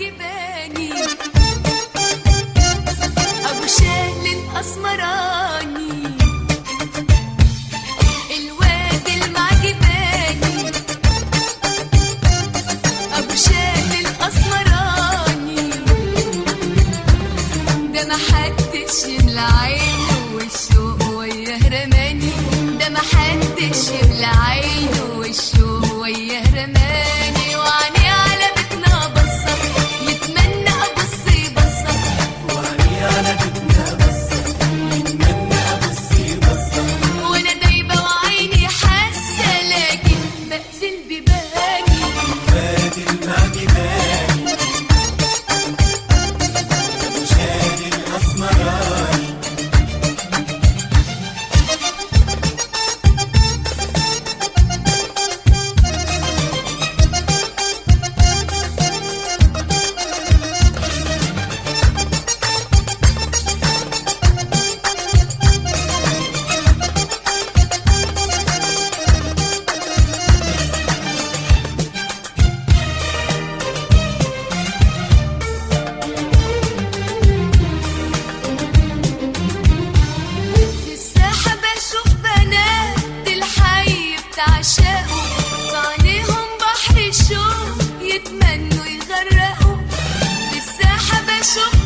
المعجباني أبو شال الأسمراني، الواد المعجباني أبو شال الأسمراني، ده محدش يملى عينه والشوق وياه رماني، ده محدش يملى عينه والشوق وياه رماني، وعينيه على بيتنا بصة يتمنى أبص بصة، وعينيه على بيتنا بصة يتمنى أبص بصة، وأنا دايبة وعيني حاسة لكن بقفل بيباني، الواد المعجباني أبو شال الأسمراني. في الساحة بشوف بنات الحي بتعشقوا، في عينيهم بحر الشوق يتمنوا يغرقوا، في الساحة بشوف